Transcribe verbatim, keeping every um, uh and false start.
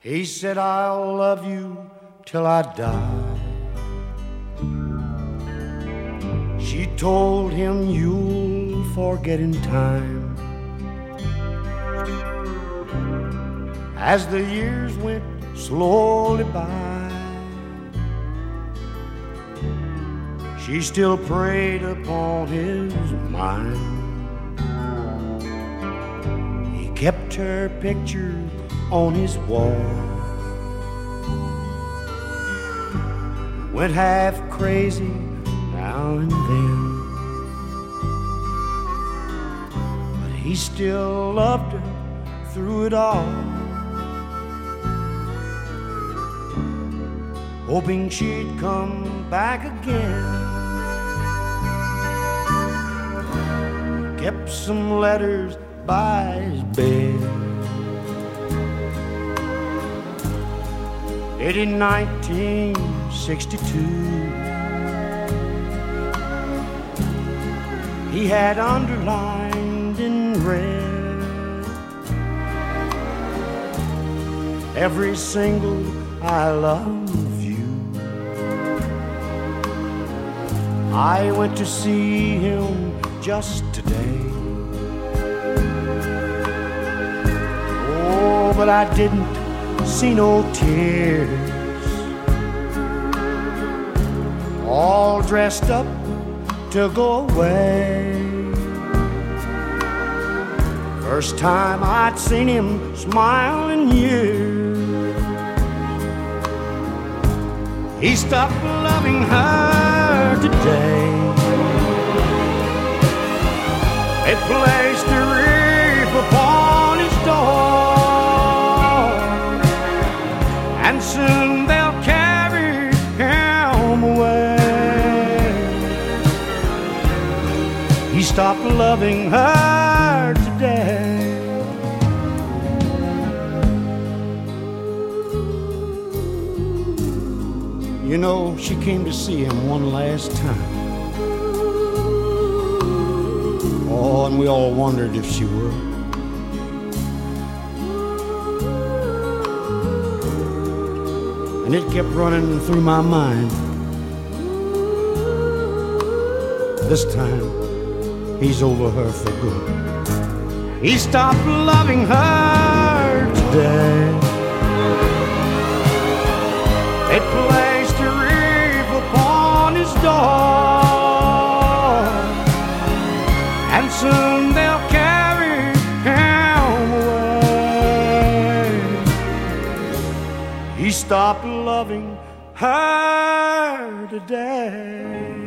He said, I'll love you till I die. She told him, you'll forget in time. As the years went slowly by, she still preyed upon his mind. He kept her picture on his wall, went half crazy now and then, but he still loved her through it all, hoping she'd come back again. Kept some letters by his bed, dated nineteen sixty-two. He had underlined in red every single I love you. I went to see him just today. Oh, but I didn't see no tears. All dressed up to go away. First time I'd seen him smile in years. He stopped loving her today. They placed a wreath upon his door, and soon they'll carry him away. He stopped loving her today. You know, she came to see him one last time. Oh, and we all wondered if she would. And it kept running through my mind. This time, he's over her for good. He stopped loving her today. It placed a wreath upon his door, and soon they'll carry him away. He stopped loving her today.